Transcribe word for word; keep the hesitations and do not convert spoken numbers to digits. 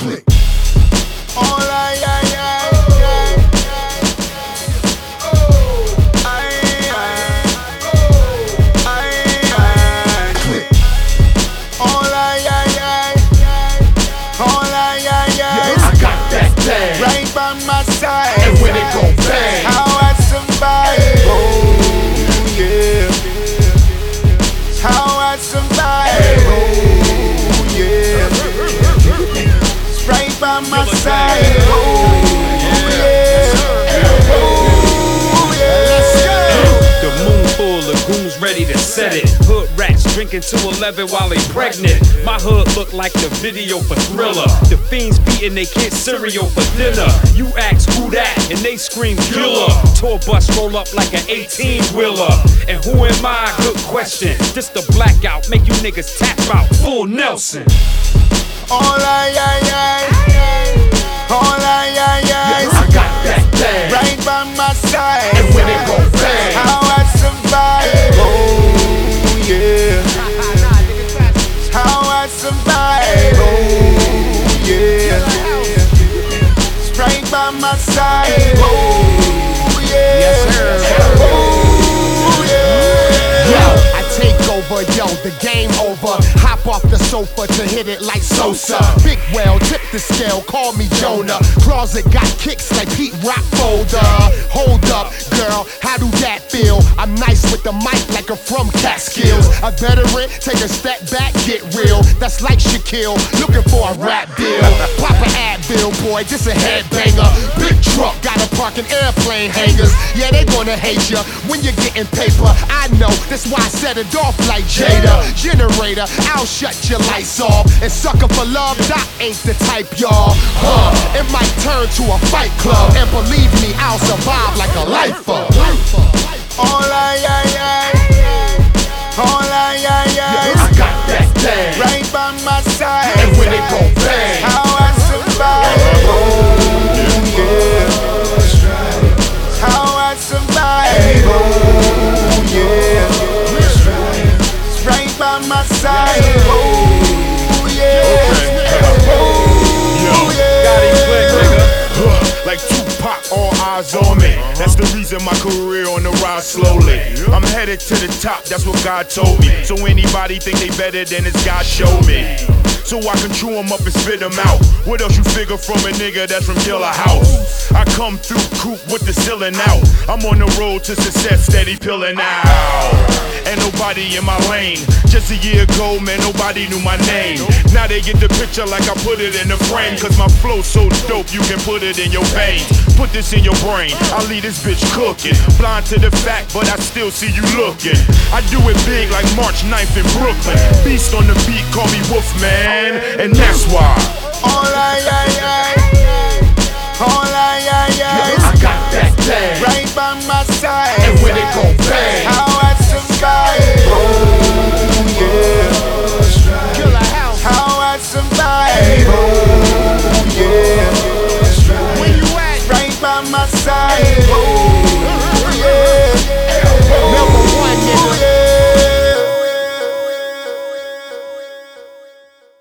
click. All I, I, I, right by my side, and when it gon' bang, how I survive. Oh yeah, how I survive. Oh yeah, it's right by my side. Oh yeah, oh yeah. Let's go. The moon full, lagoons ready to set it. Hood rats drinking to eleven while they pregnant. My hood look like the video for Thriller. The fiends beating they kids cereal for dinner. You ask who that, and they scream killer. Tour bus roll up like an eighteen wheeler. And who am I? Good question. This the blackout, make you niggas tap out. Full Nelson. All I, I, I, all I, I, I, I got that thing, right by my side, and when it gon' bang, how I survive. Oh yeah, how I survive. Oh yeah, it's right by my side. Oh yeah, yes sir. Oh yeah. Yo, I take over, yo, the game over. Hop off the sofa to hit it like Sosa. Big well, tip the scale, call me Jonah. Closet got kicks like Pete Rock folder. Hold up, girl, how do that feel? I'm nice with the mic like I'm from Catskills. A veteran, take a step back, get real. That's like Shaquille, looking for a rap deal. Pop an Advil, boy, this a headbanger. Big truck, gotta park in airplane hangars. Yeah, they gonna hate ya when you're getting paper. I know, that's why I set it off like Jada. Generator, I'll shut your lights off. And sucker for love, that ain't the type, y'all. Huh, it might turn to a fight club. And believe me, I'll survive like a lifer. All I, I, I, all I, I, I, I got that thing, right by my side, and when it gon' bang, how I survive. Oh yeah, how I survive. Oh yeah, it's right by my side. Oh yeah, oh yeah. Like Tupac, all eyes on me. That's the reason my career on the rise slowly. I'm headed to the top, that's what God told me. So anybody think they better than this God showed me. So I can chew them up and spit them out. What else you figure from a nigga that's from Yellow House? I come through coupe with the ceiling out. I'm on the road to success, steady peeling out. Ain't nobody in my lane. Just a year ago, man, nobody knew my name. Now they get the picture like I put it in the frame. Cause my flow's so dope, you can put it in your veins. Put this in your brain, I'll leave this bitch cooking. Blind to the fact, but I still see you looking. I do it big like March ninth in Brooklyn. Beast on the beat, call me Wolfman, and that's why. All I, I, I, all I, I, I, I got that thing, right by my side, and when it gon' bang,